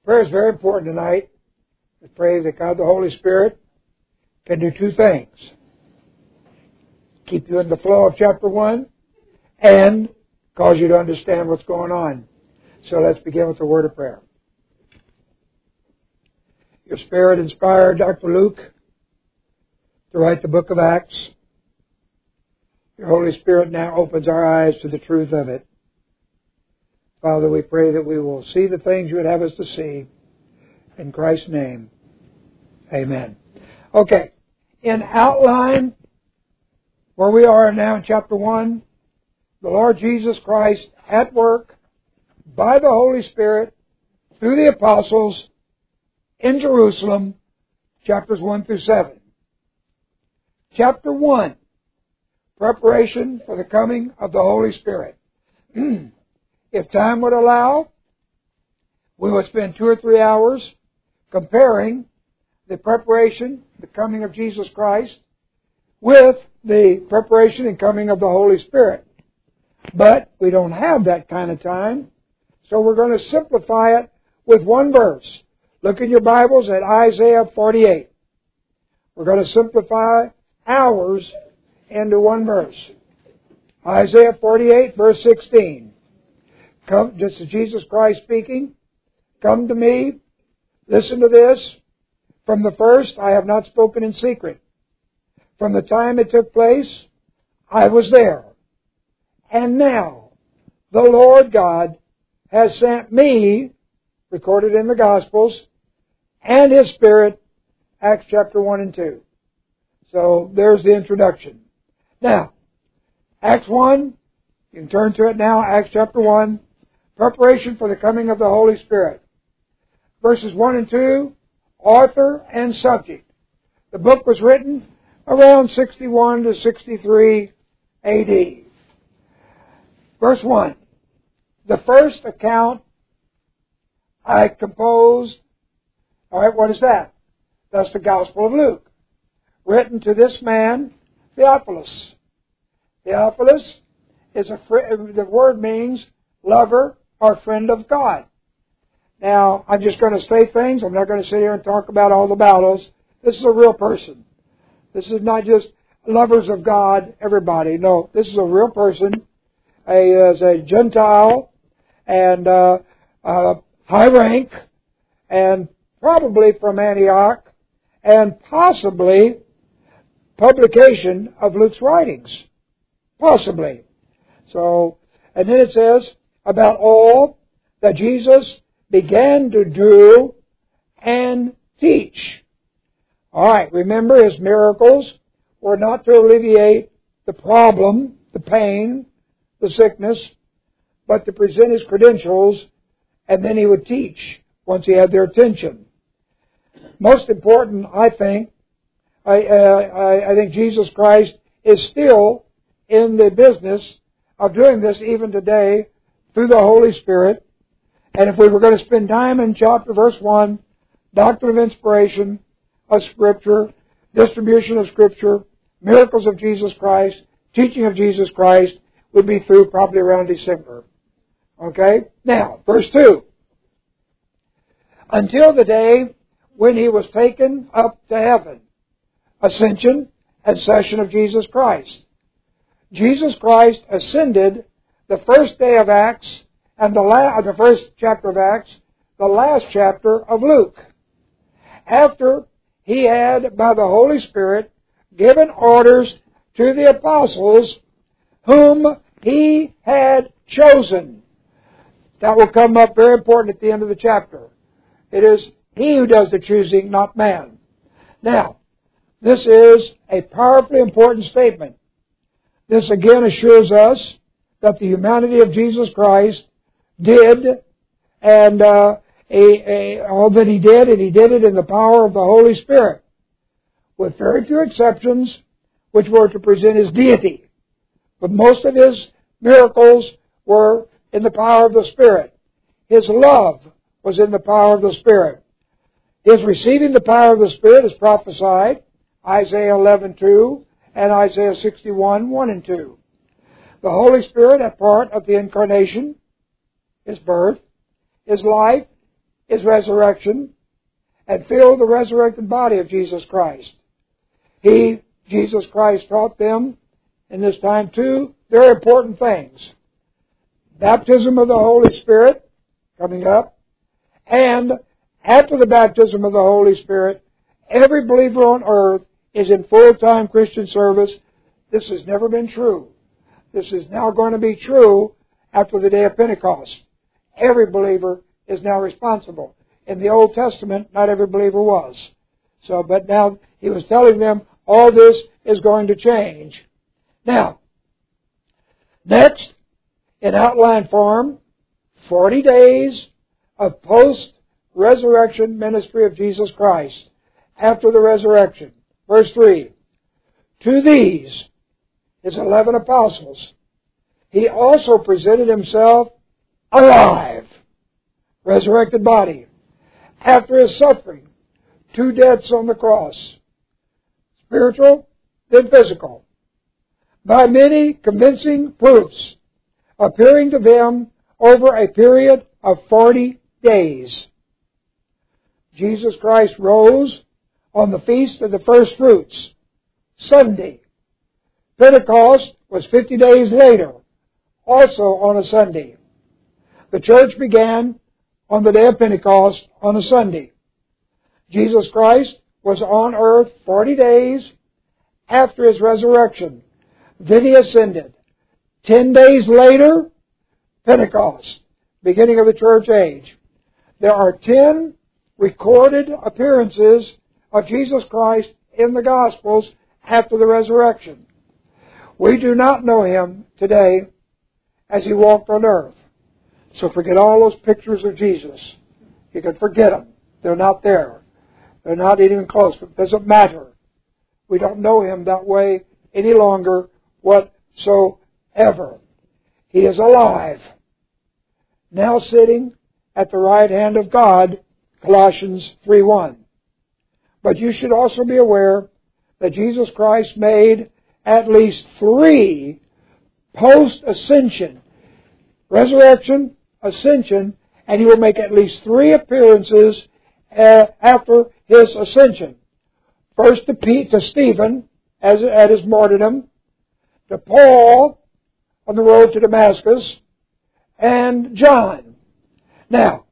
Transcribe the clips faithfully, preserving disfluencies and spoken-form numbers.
Prayer is very important tonight. We pray that God the Holy Spirit can do two things. Keep you in the flow of chapter one and cause you to understand what's going on. So let's begin with the word of prayer. Your Spirit inspired Doctor Luke to write the book of Acts. Your Holy Spirit now opens our eyes to the truth of it. Father, we pray that we will see the things you would have us to see. In Christ's name, amen. Okay, in outline, where we are now in chapter one, the Lord Jesus Christ at work by the Holy Spirit through the apostles in Jerusalem, chapters one through seven. Chapter one, preparation for the coming of the Holy Spirit. If time would allow, we would spend two or three hours comparing the preparation, the coming of Jesus Christ, with the preparation and coming of the Holy Spirit. But we don't have that kind of time, so we're going to simplify it with one verse. Look in your Bibles at Isaiah forty-eight. We're going to simplify hours into one verse. Isaiah forty-eight, verse sixteen. Come, this is Jesus Christ speaking. Come to me. Listen to this. From the first, I have not spoken in secret. From the time it took place, I was there. And now, the Lord God has sent me, recorded in the Gospels, and His Spirit, Acts chapter one and two. So, there's the introduction. Now, Acts one, you can turn to it now, Acts chapter one. Preparation for the coming of the Holy Spirit. Verses one and two, author and subject. The book was written around sixty-one to sixty-three A D. Verse one. The first account I composed. Alright, what is that? That's the Gospel of Luke. Written to this man, Theophilus. Theophilus is a, the word means lover or friend of God. Now, I'm just going to say things. I'm not going to sit here and talk about all the battles. This is a real person. This is not just lovers of God, everybody. No, this is a real person. A, as a Gentile and uh, uh, high rank and probably from Antioch and possibly publication of Luke's writings. Possibly. So, and then it says, about all that Jesus began to do and teach. All right, remember His miracles were not to alleviate the problem, the pain, the sickness, but to present His credentials, and then He would teach once He had their attention. Most important, I think, I, uh, I, I think Jesus Christ is still in the business of doing this even today through the Holy Spirit. And if we were going to spend time in chapter verse one, doctrine of inspiration of Scripture, distribution of Scripture, miracles of Jesus Christ, teaching of Jesus Christ, would be through probably around December. Okay? Now, verse two. Until the day when He was taken up to heaven. Ascension and session of Jesus Christ. Jesus Christ ascended the first day of Acts and the, la- the first chapter of Acts, the last chapter of Luke. After He had, by the Holy Spirit, given orders to the apostles whom He had chosen. That will come up very important at the end of the chapter. It is He who does the choosing, not man. Now, this is a powerfully important statement. This again assures us that the humanity of Jesus Christ did, and uh, a, a, all that He did, and He did it in the power of the Holy Spirit, with very few exceptions, which were to present His deity. But most of His miracles were in the power of the Spirit. His love was in the power of the Spirit. His receiving the power of the Spirit is prophesied, Isaiah eleven two, and Isaiah sixty-one one and two. The Holy Spirit, a part of the incarnation, His birth, His life, His resurrection and feel the resurrected body of Jesus Christ. He, Jesus Christ, taught them in this time two very important things. Baptism of the Holy Spirit coming up, and after the baptism of the Holy Spirit, every believer on earth is in full-time Christian service. This has never been true. This is now going to be true after the day of Pentecost. Every believer is now responsible. In the Old Testament, not every believer was. So, but now he was telling them all this is going to change. Now, next, in outline form, forty days of post-resurrection ministry of Jesus Christ after the resurrection. Verse three, to these, his eleven apostles, he also presented himself alive, resurrected body, after his suffering, two deaths on the cross, spiritual, then physical, by many convincing proofs, appearing to them over a period of forty days. Jesus Christ rose on the feast of the first fruits, Sunday. Pentecost was fifty days later, also on a Sunday. The church began on the day of Pentecost on a Sunday. Jesus Christ was on earth forty days after His resurrection. Then He ascended. Ten days later, Pentecost, beginning of the church age. There are ten recorded appearances of Jesus Christ in the Gospels after the resurrection. We do not know Him today as He walked on earth. So forget all those pictures of Jesus. You can forget them. They're not there. They're not even close. It doesn't matter. We don't know Him that way any longer whatsoever. He is alive, now sitting at the right hand of God, Colossians three one. But you should also be aware that Jesus Christ made at least three post-ascension, resurrection, ascension, and He will make at least three appearances uh, after His ascension. First to, Pete, to Stephen as, at his martyrdom, to Paul on the road to Damascus, and John. Now,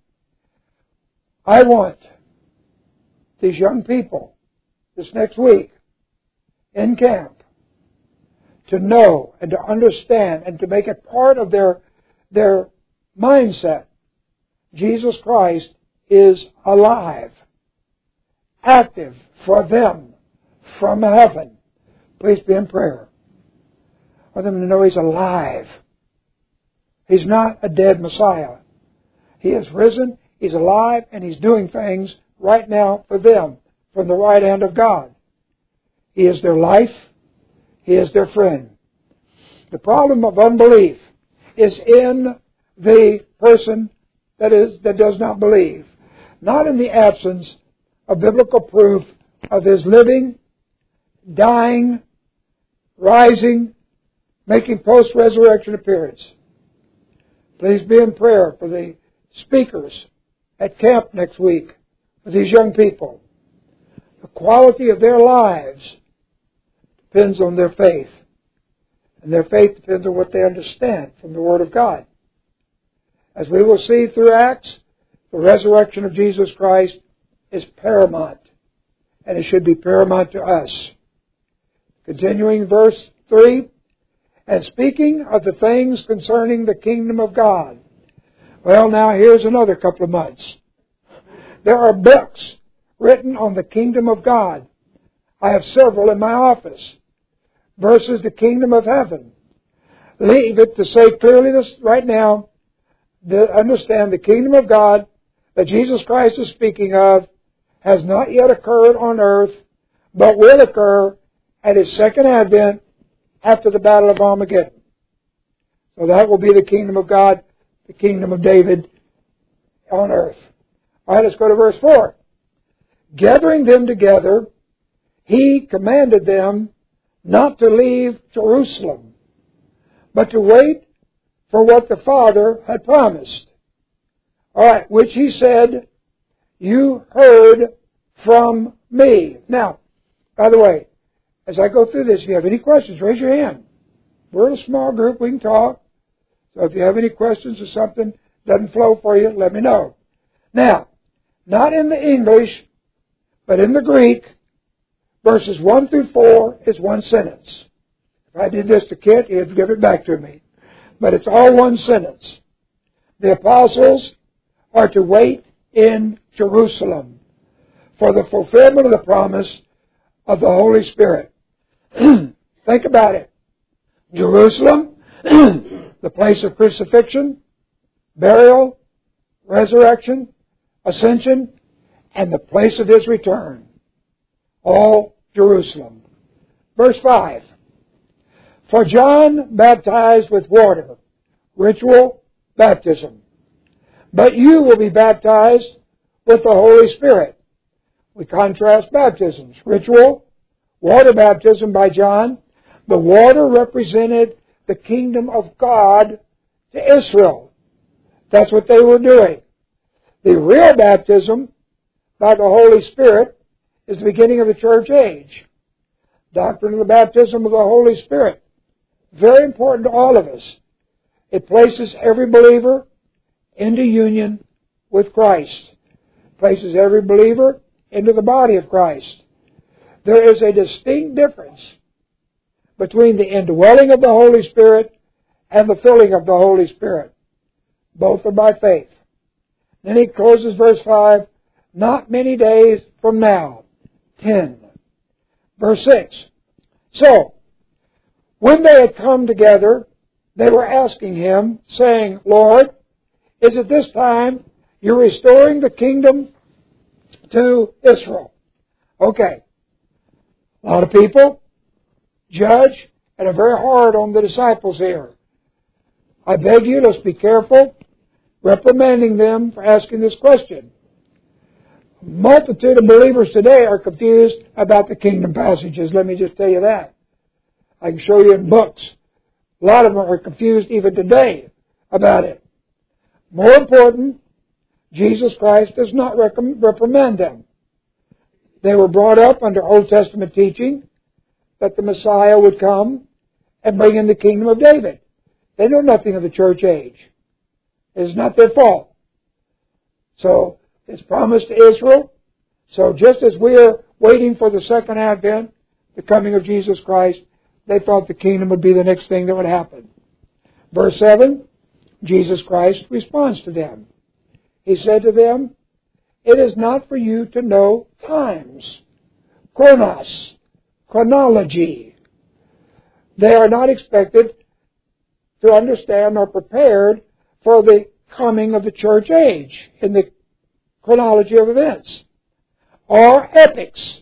I want these young people this next week in camp to know and to understand and to make it part of their, their mindset. Jesus Christ is alive, active for them from heaven. Please be in prayer. I want them to know He's alive. He's not a dead Messiah. He is risen, He's alive, and He's doing things right now for them from the right hand of God. He is their life. He is their friend. The problem of unbelief is in the person that is that does not believe, not in the absence of biblical proof of His living, dying, rising, making post-resurrection appearance. Please be in prayer for the speakers at camp next week for these young people. The quality of their lives depends on their faith. And their faith depends on what they understand from the Word of God. As we will see through Acts, the resurrection of Jesus Christ is paramount. And it should be paramount to us. Continuing verse three, and speaking of the things concerning the kingdom of God. Well, now here's another couple of months. There are books written on the kingdom of God. I have several in my office. Versus the kingdom of heaven. Leave it to say clearly this right now, to understand the kingdom of God that Jesus Christ is speaking of has not yet occurred on earth, but will occur at His second advent after the battle of Armageddon. So that will be the kingdom of God, the kingdom of David on earth. All right, let's go to verse four. Gathering them together, He commanded them not to leave Jerusalem, but to wait for what the Father had promised. All right, which He said You heard from me. Now, by the way, as I go through this, if you have any questions, raise your hand. We're in a small group. We can talk. So if you have any questions or something doesn't flow for you, let me know. Now, not in the English, but in the Greek, verses one through four is one sentence. If I did this to Kit, he'd give it back to me. But it's all one sentence. The apostles are to wait in Jerusalem for the fulfillment of the promise of the Holy Spirit. Think about it. Jerusalem, the place of crucifixion, burial, resurrection, ascension, and the place of His return. All Jerusalem. Verse five. For John baptized with water, ritual baptism. But you will be baptized with the Holy Spirit. We contrast baptisms. Ritual, water baptism by John. The water represented the kingdom of God to Israel. That's what they were doing. The real baptism by the Holy Spirit is the beginning of the church age. Doctrine of the baptism of the Holy Spirit. Very important to all of us. It places every believer into union with Christ. Places every believer into the body of Christ. There is a distinct difference between the indwelling of the Holy Spirit and the filling of the Holy Spirit. Both are by faith. Then he closes verse five, not many days from now. ten. Verse six. So, when they had come together, they were asking him, saying, Lord, is it this time you're restoring the kingdom to Israel? Okay. A lot of people judge and are very hard on the disciples here. I beg you, let's be careful reprimanding them for asking this question. A multitude of believers today are confused about the kingdom passages. Let me just tell you that. I can show you in books. A lot of them are confused even today about it. More important, Jesus Christ does not reprimand them. They were brought up under Old Testament teaching that the Messiah would come and bring in the kingdom of David. They know nothing of the church age. It is not their fault. So, it's promised to Israel. So, just as we are waiting for the second advent, the coming of Jesus Christ, they thought the kingdom would be the next thing that would happen. Verse seven, Jesus Christ responds to them. He said to them, it is not for you to know times. Chronos. Chronology. They are not expected to understand or prepared for the coming of the church age in the chronology of events. Or epics.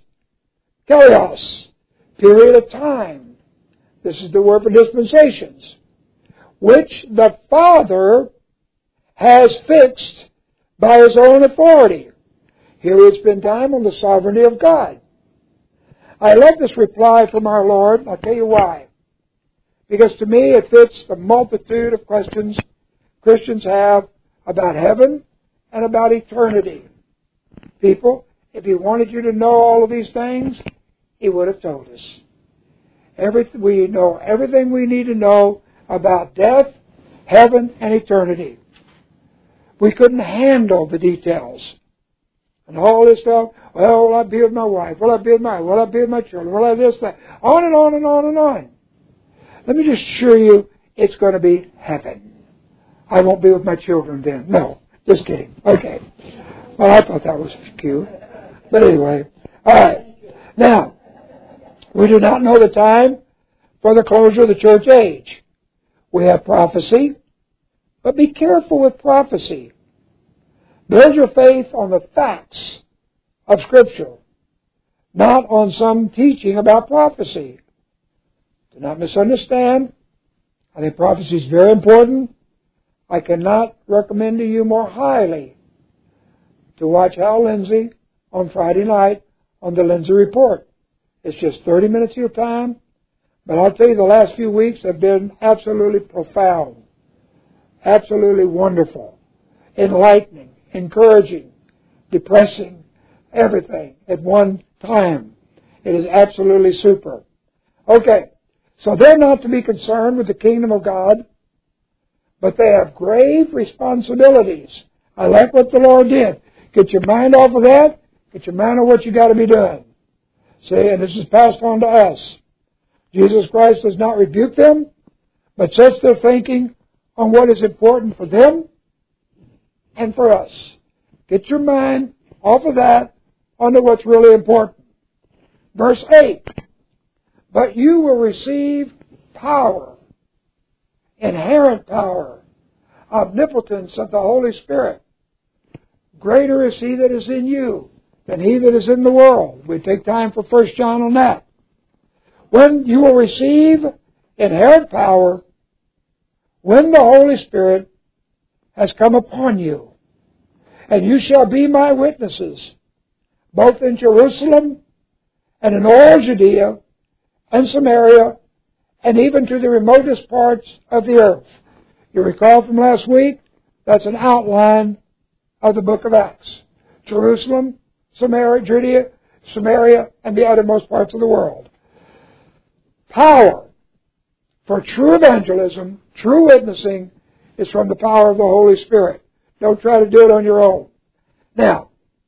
Kairos. Period of time. This is the word for dispensations. Which the Father has fixed by His own authority. Here we spend time on the sovereignty of God. I love this reply from our Lord. I'll tell you why. Because to me it fits the multitude of questions Christians have about heaven and about eternity. People, if He wanted you to know all of these things, He would have told us. Every, we know everything we need to know about death, heaven, and eternity. We couldn't handle the details. And all this stuff, well, will I be with my wife? Will I be with my Will I be with my children? Will I this, that? On and on and on and on. Let me just assure you, it's going to be heaven. I won't be with my children then. No, just kidding. Okay. Well, I thought that was cute. But anyway. All right. Now, we do not know the time for the closure of the church age. We have prophecy, but be careful with prophecy. Build your faith on the facts of Scripture, not on some teaching about prophecy. Do not misunderstand. I think prophecy is very important. I cannot recommend to you more highly to watch Hal Lindsey on Friday night on the Lindsey Report. It's just thirty minutes of your time, but I'll tell you the last few weeks have been absolutely profound, absolutely wonderful, enlightening, encouraging, depressing, everything at one time. It is absolutely super. Okay, so they're not to be concerned with the kingdom of God, but they have grave responsibilities. I like what the Lord did. Get your mind off of that. Get your mind on what you got to be doing. See, and this is passed on to us. Jesus Christ does not rebuke them, but sets their thinking on what is important for them and for us. Get your mind off of that onto what's really important. Verse eight. But you will receive power, inherent power, omnipotence of the Holy Spirit. Greater is He that is in you than he that is in the world. We take time for First John on that. When you will receive inherent power, when the Holy Spirit has come upon you, and you shall be my witnesses, both in Jerusalem and in all Judea and Samaria, and even to the remotest parts of the earth. You recall from last week, that's an outline of the book of Acts. Jerusalem, Samaria, Judea, Samaria, and the uttermost parts of the world. Power for true evangelism, true witnessing, is from the power of the Holy Spirit. Don't try to do it on your own. Now,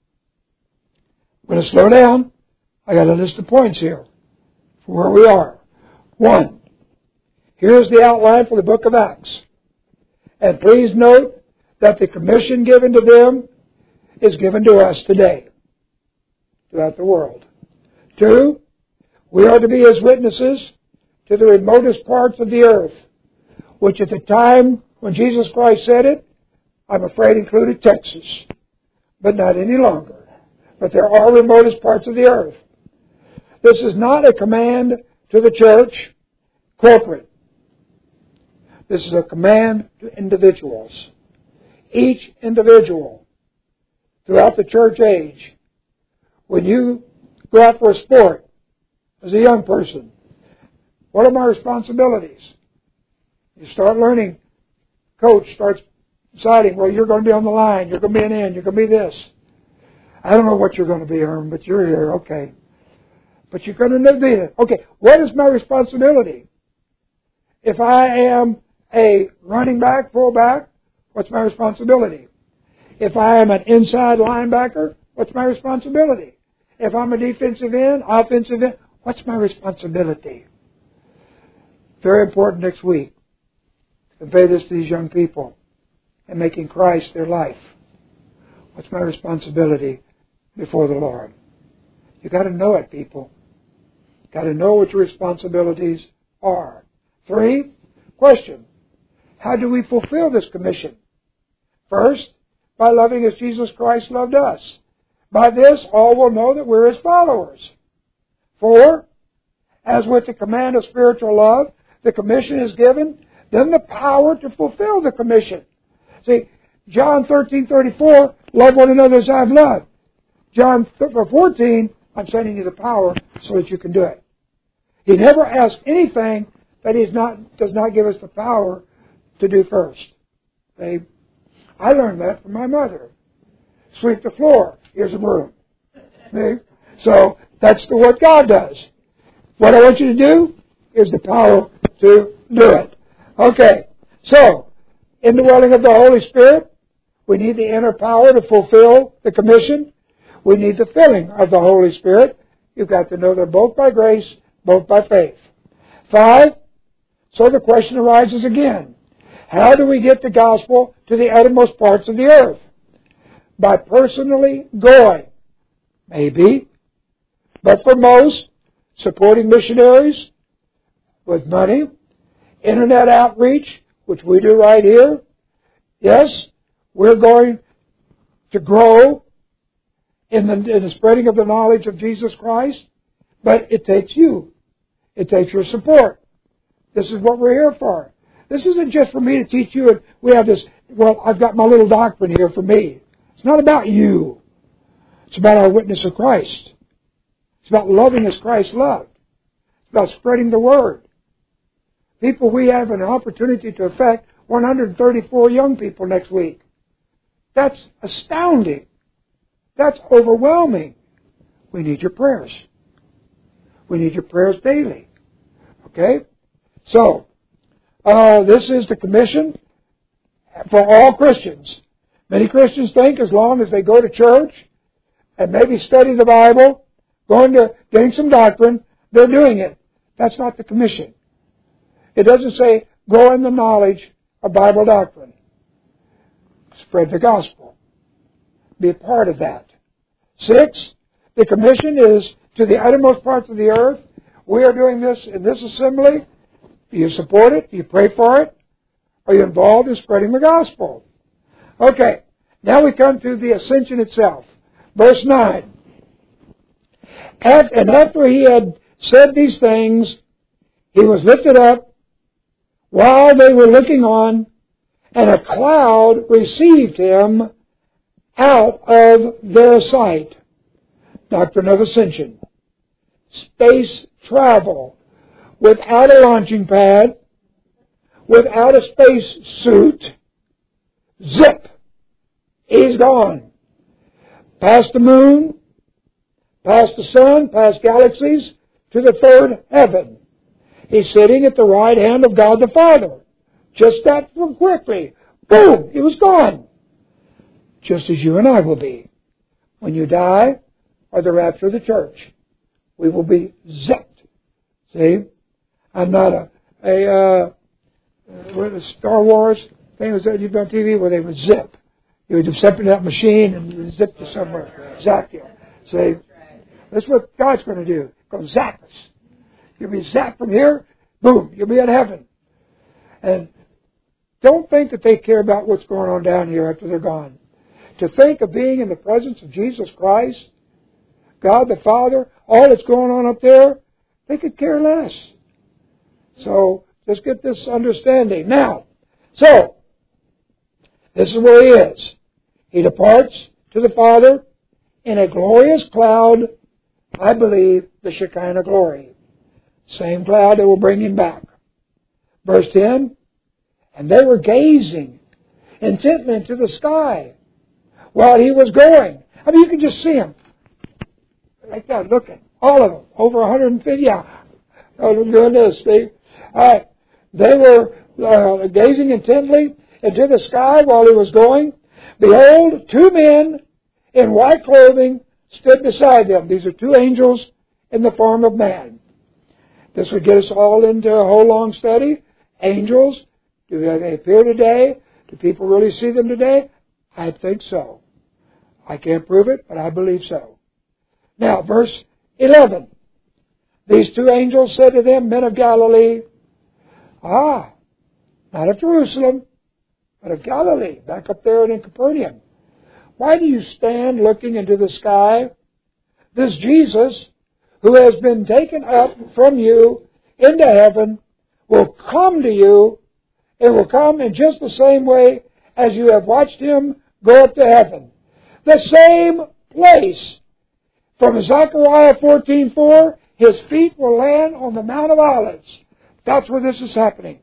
I'm going to slow down. I got a list of points here for where we are. One, here's the outline for the book of Acts. And please note that the commission given to them is given to us today, throughout the world. Two, we are to be His witnesses to the remotest parts of the earth, which at the time when Jesus Christ said it, I'm afraid included Texas, but not any longer. But there are remotest parts of the earth. This is not a command to the church, corporate. This is a command to individuals. Each individual throughout the church age, when you go out for a sport as a young person, what are my responsibilities? You start learning. Coach starts deciding, well, you're going to be on the line, you're going to be an end, you're going to be this. I don't know what you're going to be, Herm, but you're here, okay. But you're going to be it. Okay, what is my responsibility? If I am a running back, fullback, what's my responsibility? If I am an inside linebacker, what's my responsibility? If I'm a defensive end, offensive end, what's my responsibility? Very important next week to convey this to these young people and making Christ their life. What's my responsibility before the Lord? You've got to know it, people. You've got to know what your responsibilities are. Three, question. How do we fulfill this commission? First, by loving as Jesus Christ loved us. By this, all will know that we're His followers. Four, as with the command of spiritual love, the commission is given, then the power to fulfill the commission. See, John thirteen thirty-four, love one another as I've loved. John fourteen, I'm sending you the power so that you can do it. He never asks anything that He not, does not give us the power to do first. See? I learned that from my mother. Sweep the floor. Here's a broom. See? So that's the, what God does. What I want you to do is the power to do it. Okay. So, indwelling of the Holy Spirit, we need the inner power to fulfill the commission. We need the filling of the Holy Spirit. You've got to know they're both by grace, both by faith. Five, so the question arises again. How do we get the gospel to the uttermost parts of the earth? By personally going. Maybe. But for most, supporting missionaries with money, internet outreach, which we do right here. Yes, we're going to grow in the, in the spreading of the knowledge of Jesus Christ, but it takes you. It takes your support. This is what we're here for. This isn't just for me to teach you, and we have this, well, I've got my little doctrine here for me. It's not about you. It's about our witness of Christ. It's about loving as Christ loved. It's about spreading the Word. People, we have an opportunity to affect one hundred thirty-four young people next week. That's astounding. That's overwhelming. We need your prayers. We need your prayers daily. Okay? So, uh, this is the commission for all Christians. Many Christians think as long as they go to church and maybe study the Bible, going to getting some doctrine, they're doing it. That's not the commission. It doesn't say, grow in the knowledge of Bible doctrine. Spread the gospel. Be a part of that. Six, the commission is to the uttermost parts of the earth. We are doing this in this assembly. Do you support it? Do you pray for it? Are you involved in spreading the gospel? Okay, now we come to the ascension itself. Verse nine. And after he had said these things, he was lifted up while they were looking on, and a cloud received him out of their sight. Doctrine of ascension. Space travel without a launching pad, without a space suit. Zip. He's gone. Past the moon, past the sun, past galaxies, to the third heaven. He's sitting at the right hand of God the Father. Just that quickly. Boom! He was gone. Just as you and I will be. When you die, or the rapture of the church, we will be zipped. See? I'm not a, a uh, what, a Star Wars thing was that you've on T V where they would zip. You would zip into that machine and you would zip to somewhere. Zap you. See? That's what God's going to do. Go zap us. You'll be zapped from here. Boom. You'll be in heaven. And don't think that they care about what's going on down here after they're gone. To think of being in the presence of Jesus Christ, God the Father, all that's going on up there, they could care less. So, just get this understanding. Now, so, this is where he is. He departs to the Father in a glorious cloud, I believe, the Shekinah glory. Same cloud that will bring him back. Verse ten, and they were gazing intently into the sky while he was going. I mean, you can just see him. Like that, looking. All of them. Over one hundred fifty. Yeah. Oh, goodness. They, uh, they were uh, gazing intently into the sky while he was going. Behold, two men in white clothing stood beside them. These are two angels in the form of man. This would get us all into a whole long study. Angels, do they appear today? Do people really see them today? I think so. I can't prove it, but I believe so. Now, verse eleven. These two angels said to them, men of Galilee, ah, not of Jerusalem, but of Galilee, back up there in Capernaum. Why do you stand looking into the sky? This Jesus, who has been taken up from you into heaven, will come to you. It will come in just the same way as you have watched him go up to heaven. The same place. From Zechariah fourteen four, his feet will land on the Mount of Olives. That's where this is happening.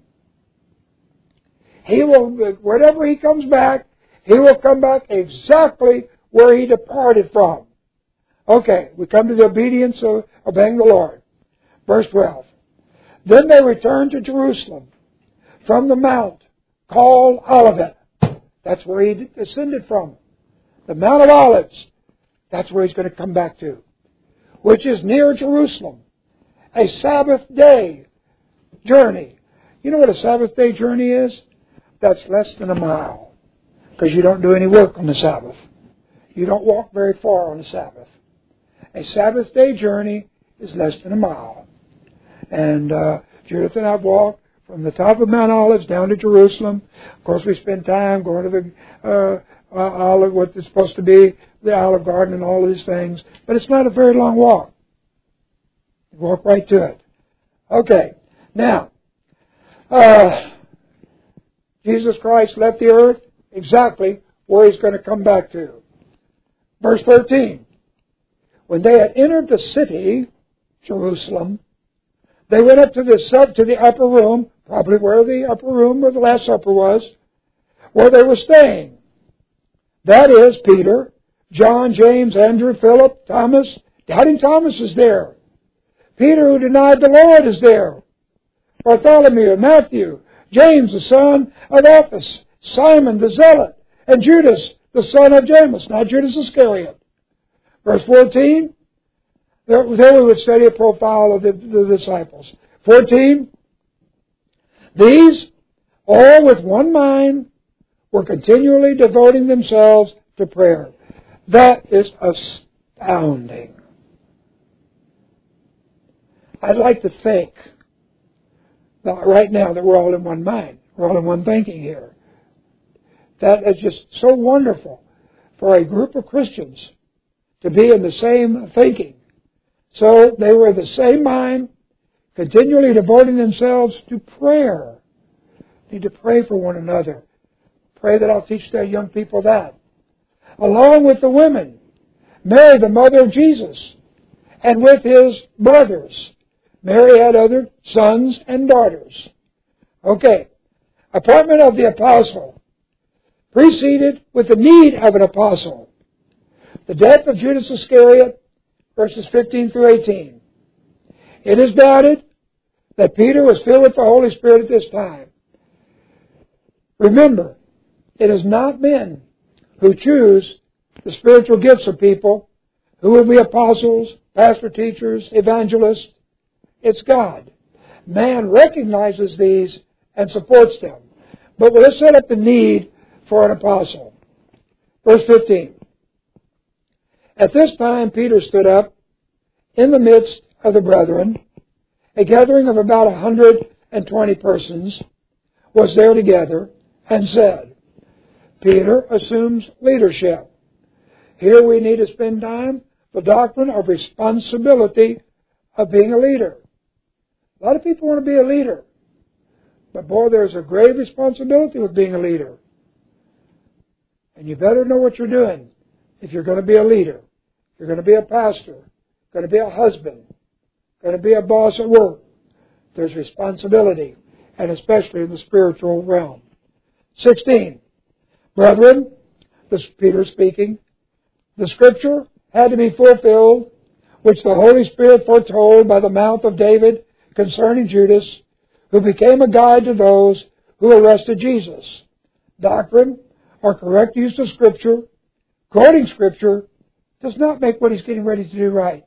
He will, wherever he comes back, he will come back exactly where he departed from. Okay, we come to the obedience of obeying the Lord. Verse twelve. Then they returned to Jerusalem from the mount called Olivet. That's where he descended from. The Mount of Olives. That's where he's going to come back to. Which is near Jerusalem. A Sabbath day journey. You know what a Sabbath day journey is? That's less than a mile. Because you don't do any work on the Sabbath. You don't walk very far on the Sabbath. A Sabbath day journey is less than a mile. And uh, Judith and I have walked from the top of Mount Olives down to Jerusalem. Of course, we spend time going to the uh, uh, olive, what is supposed to be the Olive Garden and all of these things. But it's not a very long walk. You walk right to it. Okay. Now, uh, Jesus Christ left the earth exactly where he's going to come back to. Verse thirteen. When they had entered the city, Jerusalem, they went up to the sub to the upper room, probably where the upper room where the Last Supper was, where they were staying. That is Peter, John, James, Andrew, Philip, Thomas. Doubting Thomas is there. Peter, who denied the Lord, is there. Bartholomew, Matthew, James, the son of Alphaeus, Simon the Zealot, and Judas, the son of James, not Judas Iscariot. Verse fourteen, there, there we would study a profile of the, the disciples. fourteen, these, all with one mind, were continually devoting themselves to prayer. That is astounding. I'd like to think that right now that we're all in one mind. We're all in one thinking here. That is just so wonderful for a group of Christians to be in the same thinking. So they were of the same mind, continually devoting themselves to prayer. Need to pray for one another. Pray that I'll teach their young people that. Along with the women, Mary, the mother of Jesus, and with his brothers. Mary had other sons and daughters. Okay. Appointment of the apostle preceded with the need of an apostle. The death of Judas Iscariot, verses fifteen through eighteen. It is doubted that Peter was filled with the Holy Spirit at this time. Remember, it is not men who choose the spiritual gifts of people who will be apostles, pastor teachers, evangelists. It's God. Man recognizes these and supports them. But let's set up the need for an apostle. Verse fifteen. At this time Peter stood up in the midst of the brethren. A gathering of about a hundred and twenty persons was there together, and said, Peter assumes leadership. Here we need to spend time the doctrine of responsibility of being a leader. A lot of people want to be a leader. But boy, there's a grave responsibility with being a leader. And you better know what you're doing if you're going to be a leader. If you're going to be a pastor, going to be a husband, going to be a boss at work. There's responsibility, and especially in the spiritual realm. sixteen. Brethren, this is Peter speaking, the Scripture had to be fulfilled, which the Holy Spirit foretold by the mouth of David concerning Judas, who became a guide to those who arrested Jesus. Doctrine, or correct use of Scripture, quoting Scripture, does not make what he's getting ready to do right.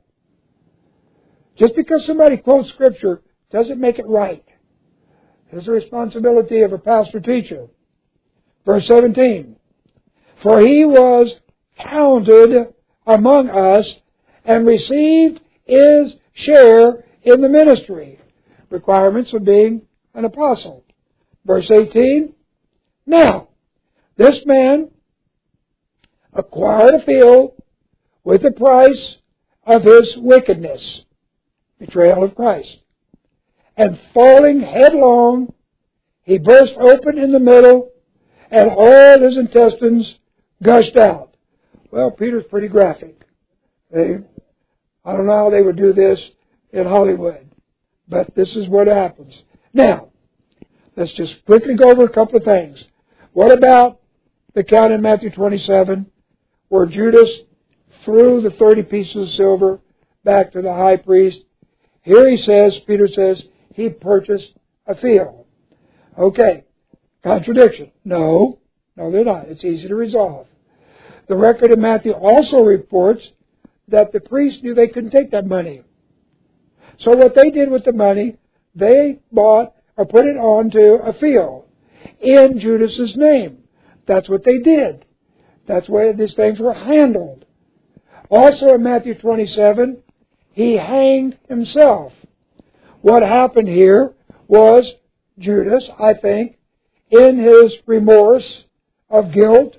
Just because somebody quotes Scripture doesn't make it right. It is the responsibility of a pastor-teacher. Verse seventeen. For he was counted among us and received his share in the ministry. Requirements of being an apostle. Verse eighteen. Now, this man acquired a field with the price of his wickedness. Betrayal of Christ. And falling headlong, he burst open in the middle, and all his intestines gushed out. Well, Peter's pretty graphic. They, I don't know how they would do this in Hollywood, but this is what happens. Now, let's just quickly go over a couple of things. What about the account in Matthew twenty-seven where Judas threw the thirty pieces of silver back to the high priest? Here he says, Peter says, he purchased a field. Okay. Contradiction. No. No, they're not. It's easy to resolve. The record of Matthew also reports that the priests knew they couldn't take that money. So what they did with the money, they bought or put it onto a field in Judas's name. That's what they did. That's why these things were handled. Also in Matthew twenty-seven, he hanged himself. What happened here was Judas, I think, in his remorse of guilt,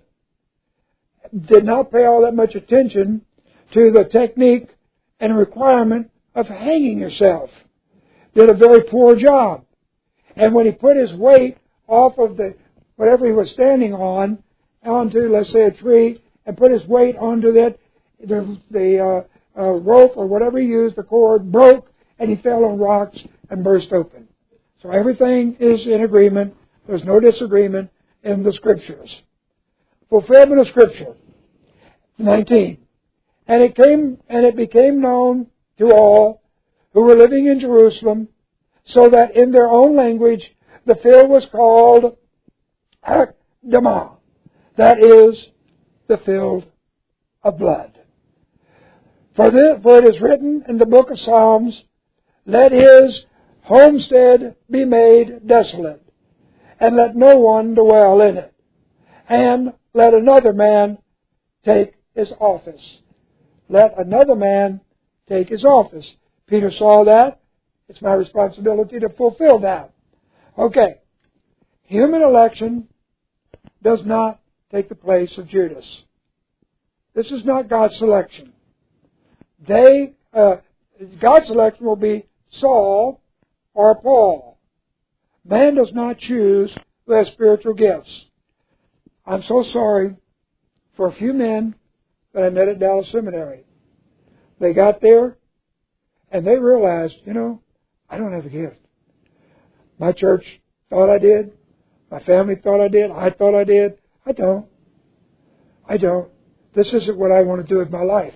did not pay all that much attention to the technique and requirement of hanging yourself. Did a very poor job. And when he put his weight off of the whatever he was standing on, onto, let's say, a tree, and put his weight onto that, the, the uh, uh, rope or whatever he used, the cord, broke, and he fell on rocks and burst open. So everything is in agreement. There's no disagreement in the Scriptures. Fulfillment of Scripture. nineteen. And it came, and it became known to all who were living in Jerusalem, so that in their own language the field was called Akdama, that is, the field of blood. For, this, for it is written in the book of Psalms, let his homestead be made desolate, and let no one dwell in it, and let another man take his office. Let another man take his office. Peter saw that. It's my responsibility to fulfill that. Okay. Human election does not take the place of Judas. This is not God's selection. They, uh, God's selection will be Saul or Paul. Man does not choose who has spiritual gifts. I'm so sorry for a few men that I met at Dallas Seminary. They got there and they realized, you know, I don't have a gift. My church thought I did. My family thought I did. I thought I did. I don't. I don't. This isn't what I want to do with my life.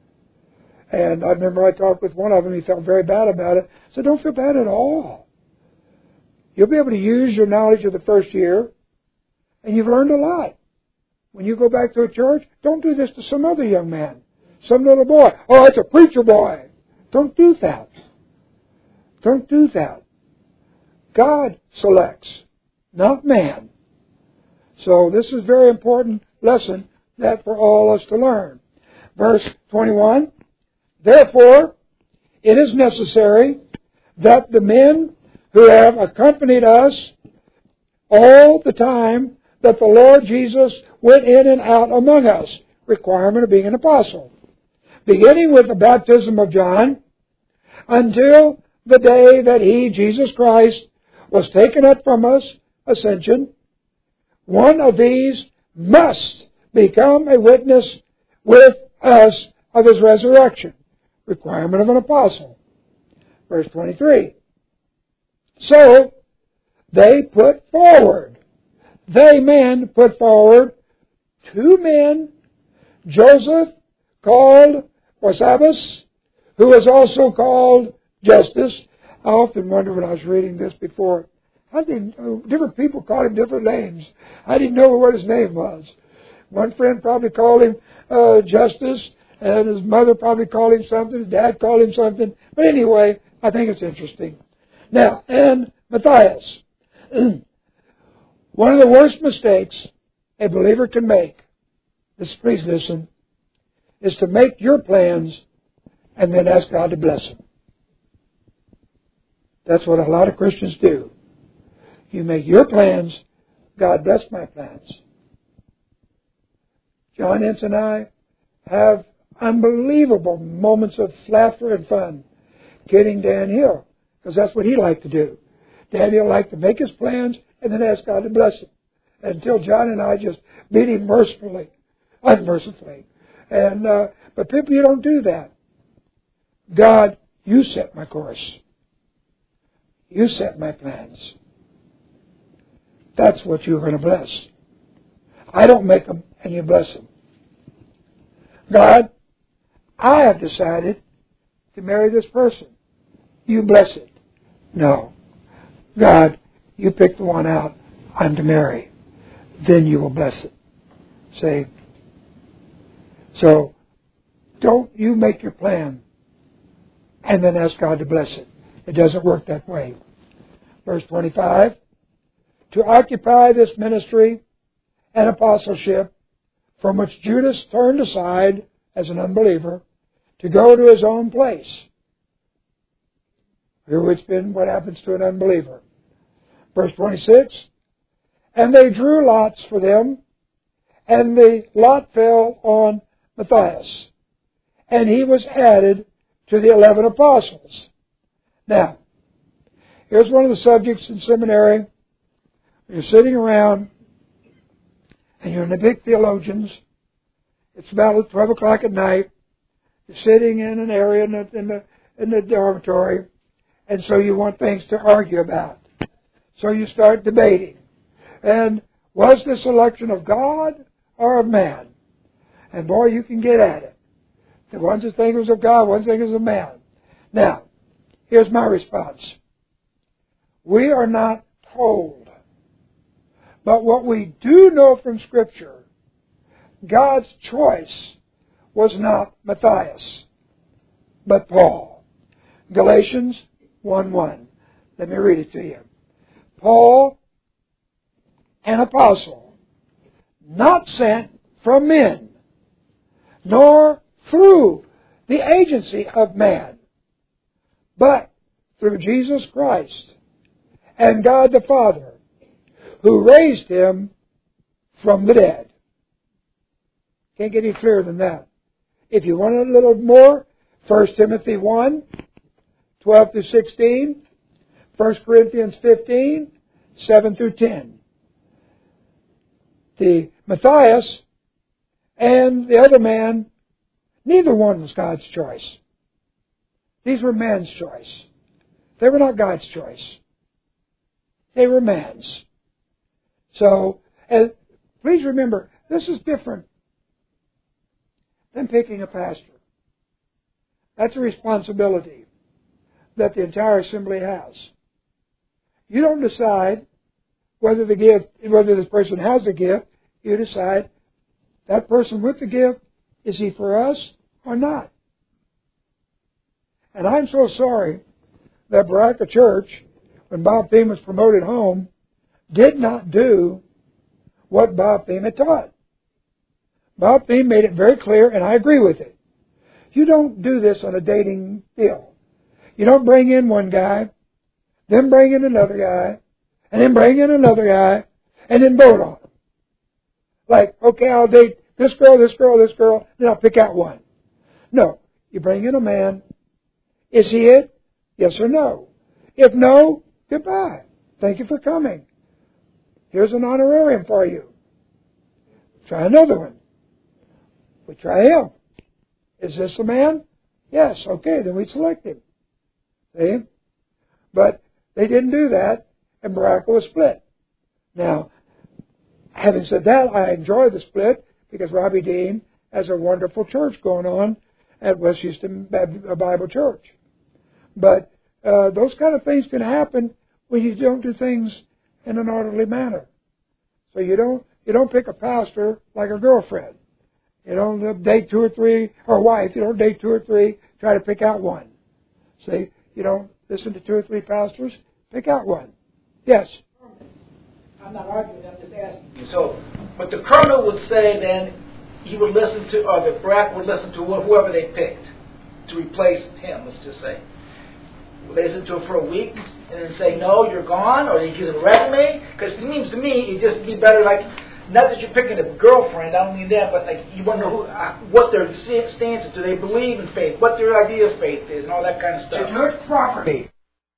And I remember I talked with one of them. He felt very bad about it. I said, don't feel bad at all. You'll be able to use your knowledge of the first year, and you've learned a lot. When you go back to a church, don't do this to some other young man, some little boy. Oh, it's a preacher boy. Don't do that. Don't do that. God selects, not man. So this is a very important lesson that for all us to learn. Verse twenty-one, therefore, it is necessary that the men who have accompanied us all the time that the Lord Jesus went in and out among us, requirement of being an apostle, beginning with the baptism of John, until the day that He, Jesus Christ, was taken up from us, ascension, one of these must become a witness with us of His resurrection, requirement of an apostle. Verse twenty-three. So, they put forward, they men put forward two men, Joseph, called Barsabas, who was also called Justus. I often wonder when I was reading this before, how did different people call him different names? I didn't know what his name was. One friend probably called him uh, Justus, and his mother probably called him something, his dad called him something. But anyway, I think it's interesting. Now, and Matthias. One of the worst mistakes a believer can make, this, please listen, is to make your plans and then ask God to bless them. That's what a lot of Christians do. You make your plans, God bless my plans. John Ince and I have unbelievable moments of laughter and fun kidding Dan Hill, because that's what he liked to do. Dan Hill liked to make his plans and then ask God to bless him. Until John and I just beat him mercifully, unmercifully. And uh, but people, you don't do that. God, you set my course. You set my plans. That's what you're going to bless. I don't make them and you bless them. God, I have decided to marry this person. You bless it. No. God, you pick the one out I'm to marry. Then you will bless it. See? So, don't you make your plan and then ask God to bless it. It doesn't work that way. Verse twenty-five, to occupy this ministry and apostleship from which Judas turned aside as an unbeliever to go to his own place. Here it's been what happens to an unbeliever. Verse twenty-six, and they drew lots for them, and the lot fell on Matthias, and he was added to the eleven apostles. Now, here's one of the subjects in seminary. You're sitting around, and you're in the big theologians. It's about twelve o'clock at night. You're sitting in an area in the, in the, in the dormitory, and so you want things to argue about. So you start debating. And was this election of God or of man? And boy, you can get at it. The one's a thinkers of God, one's thinkers of man. Now, here's my response. We are not told. But what we do know from Scripture, God's choice was not Matthias, but Paul. Galatians one one. Let me read it to you. Paul, an apostle, not sent from men, nor through the agency of man, but through Jesus Christ and God the Father, who raised Him from the dead. Can't get any clearer than that. If you want a little more, First Timothy one, twelve through sixteen, First Corinthians fifteen, seven through ten. The Matthias and the other man, neither one was God's choice. These were man's choice. They were not God's choice. They were man's. So, and please remember, this is different than picking a pastor. That's a responsibility that the entire assembly has. You don't decide whether the gift, whether this person has a gift. You decide that person with the gift, is he for us or not? And I'm so sorry that Baraka Church, when Bob Thiem was promoted home, did not do what Bob Thiem had taught. Bob Thiem made it very clear, and I agree with it. You don't do this on a dating deal. You don't bring in one guy, then bring in another guy, and then bring in another guy, and then vote on them. Like, okay, I'll date this girl, this girl, this girl, then I'll pick out one. No. You bring in a man. Is he it? Yes or no? If no, goodbye. Thank you for coming. Here's an honorarium for you. Try another one. We try him. Is this the man? Yes. Okay, then we select him. See? But they didn't do that, and Baraka was split. Now, having said that, I enjoy the split because Robbie Dean has a wonderful church going on at West Houston Bible Church. But uh, those kind of things can happen when you don't do things in an orderly manner. So you don't you don't pick a pastor like a girlfriend. You don't date two or three, or a wife. You don't date two or three. Try to pick out one. See, you don't listen to two or three pastors. Pick out one. Yes. I'm not arguing. I'm just asking you. So, but the colonel would say then he would listen to, or the brat would listen to whoever they picked to replace him. Let's just say. Would they listen to him for a week and then say, no, you're gone? Or they give him a resume? Because it seems to me it'd just be better, like, not that you're picking a girlfriend, I don't mean that, but like you want to know who, uh, what their stance is. Do they believe in faith? What their idea of faith is and all that kind of stuff. To do it properly.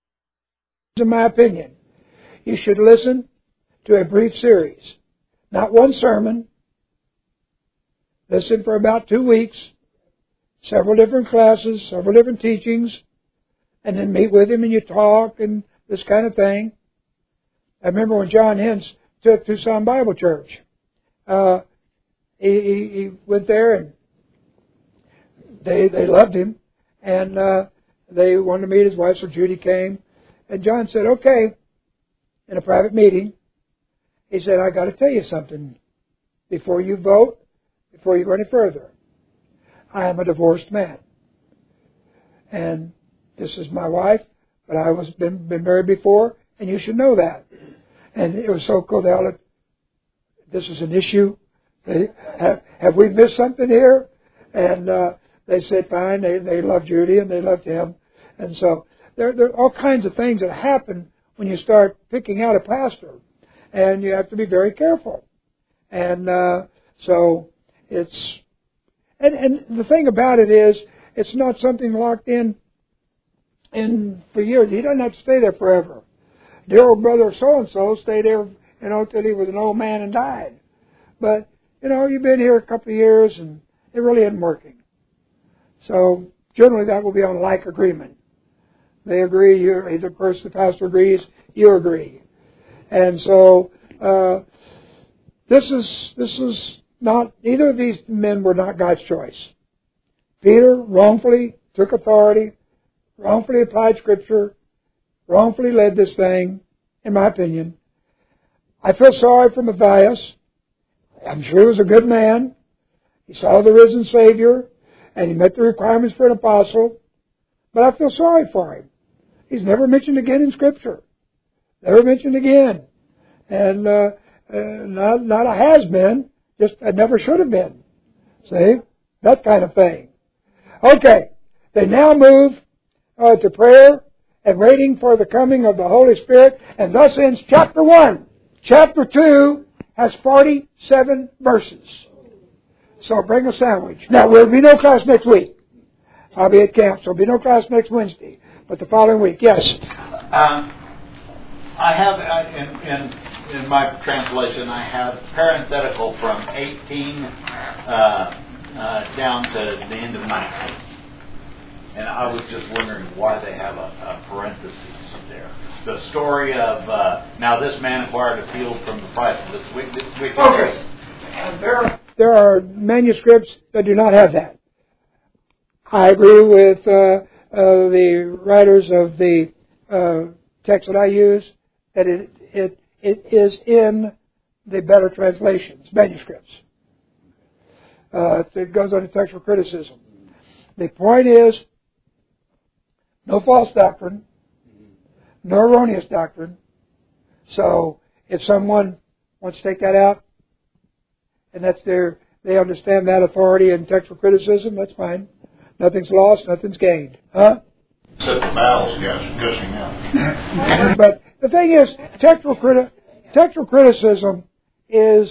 In my opinion, you should listen to a brief series. Not one sermon. Listen for about two weeks. Several different classes, several different teachings. And then meet with him and you talk and this kind of thing. I remember when John Hens took Tucson Bible Church. Uh, he, he, he went there and they they loved him. And uh, they wanted to meet his wife, so Judy came. And John said, okay, in a private meeting, he said, I got to tell you something before you vote, before you go any further. I am a divorced man. And this is my wife, but I was been, been married before, and you should know that. And it was so cool. They all, this is an issue. They, have, have we missed something here? And uh, they said, fine. They they loved Judy and they loved him. And so there, there are all kinds of things that happen when you start picking out a pastor. And you have to be very careful. And uh, so it's... And, and the thing about it is, it's not something locked in in for years. He doesn't have to stay there forever. Dear old brother so-and-so stayed there, you know, till he was an old man and died. But, you know, you've been here a couple of years and it really isn't working. So, generally that will be on like agreement. They agree, you, either person, the pastor agrees, you agree. And so, uh, this is, this is not, neither of these men were not God's choice. Peter wrongfully took authority, wrongfully applied Scripture, wrongfully led this thing, in my opinion. I feel sorry for Matthias. I'm sure he was a good man. He saw the risen Savior, and he met the requirements for an apostle. But I feel sorry for him. He's never mentioned again in Scripture. Never mentioned again. And uh, uh, not, not a has-been, just a never should have been. See? That kind of thing. Okay. They now move uh, to prayer and waiting for the coming of the Holy Spirit. And thus ends chapter one. Chapter two has forty-seven verses. So bring a sandwich. Now, there will be no class next week. I'll be at camp, so there will be no class next Wednesday. But the following week, yes. Um, I have, uh, in, in, in my translation, I have parenthetical from eighteen uh, uh, down to the end of nineteen. And I was just wondering why they have a, a parenthesis there. The story of, uh, now this man acquired a field from the price of this wicked. wicked Okay. There, there are manuscripts that do not have that. I agree with uh, uh, the writers of the uh, text that I use that it, it it is in the better translations, manuscripts. Uh, it goes under textual criticism. The point is, no false doctrine, no erroneous doctrine. So if someone wants to take that out, and that's their, they understand that authority in textual criticism, that's fine. Nothing's lost, nothing's gained. Huh? Except the bowels gushing out. But the thing is, textual, criti- textual criticism is,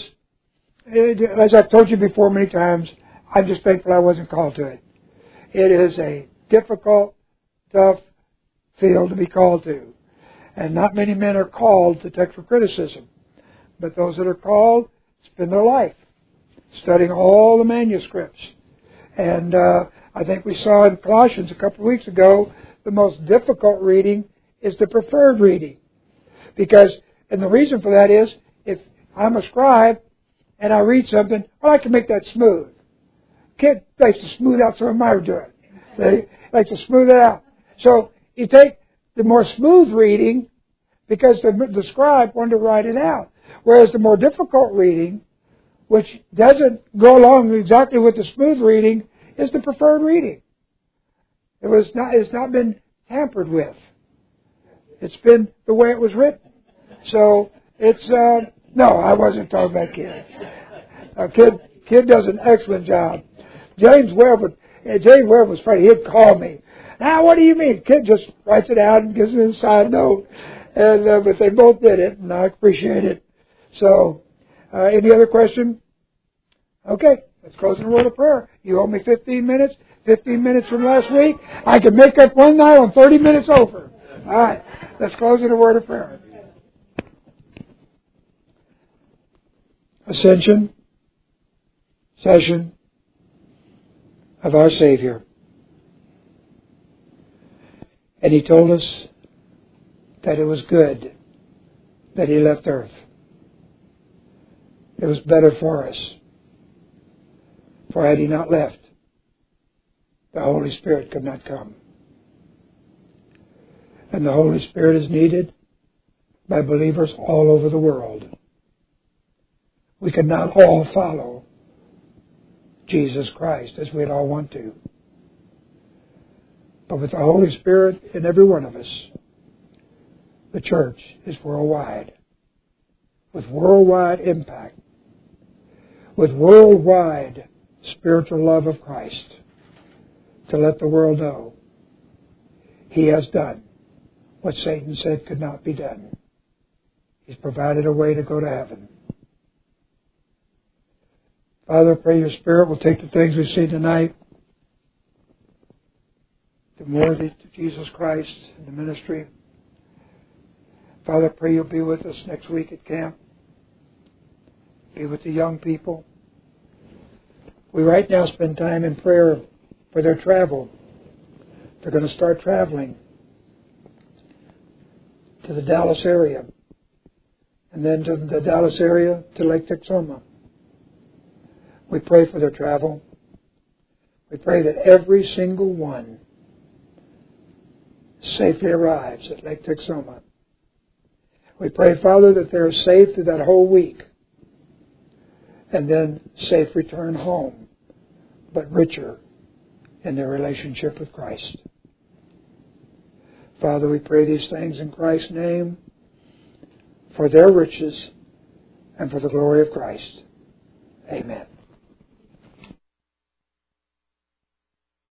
as I've told you before many times, I'm just thankful I wasn't called to it. It is a difficult, tough field to be called to. And not many men are called to textual criticism. But those that are called spend their life studying all the manuscripts. And uh, I think we saw in Colossians a couple of weeks ago, the most difficult reading is the preferred reading. Because, and the reason for that is, if I'm a scribe and I read something, well, I can make that smooth. Kid likes to smooth out some of my doing. They like to smooth it out. So you take the more smooth reading because the, the scribe wanted to write it out. Whereas the more difficult reading, which doesn't go along exactly with the smooth reading, is the preferred reading. It was not. It's not been tampered with. It's been the way it was written. So it's uh, no. I wasn't talking about Kid. Uh, Kid Kid does an excellent job. James Webb would. Uh, James Webb was funny. He'd call me. Now, what do you mean? Kid just writes it out and gives me a side note. And uh, but they both did it, and I appreciate it. So, uh, any other question? Okay, let's close in a word of prayer. You owe me fifteen minutes. fifteen minutes from last week. I can make up one night on thirty minutes over. All right, let's close in a word of prayer. Ascension, session of our Savior. And He told us that it was good that He left earth. It was better for us. For had He not left, the Holy Spirit could not come. And the Holy Spirit is needed by believers all over the world. We could not all follow Jesus Christ as we'd all want to. But with the Holy Spirit in every one of us, the church is worldwide. With worldwide impact. With worldwide spiritual love of Christ. To let the world know He has done what Satan said could not be done. He's provided a way to go to heaven. Father, I pray Your Spirit will take the things we see tonight, the more to Jesus Christ and the ministry. Father, I pray You'll be with us next week at camp. Be with the young people. We right now spend time in prayer for their travel. They're going to start traveling to the Dallas area, and then to the Dallas area to Lake Texoma. We pray for their travel. We pray that every single one safely arrives at Lake Texoma. We pray, Father, that they're safe through that whole week, and then safe return home, but richer in their relationship with Christ. Father, we pray these things in Christ's name for their riches and for the glory of Christ. Amen.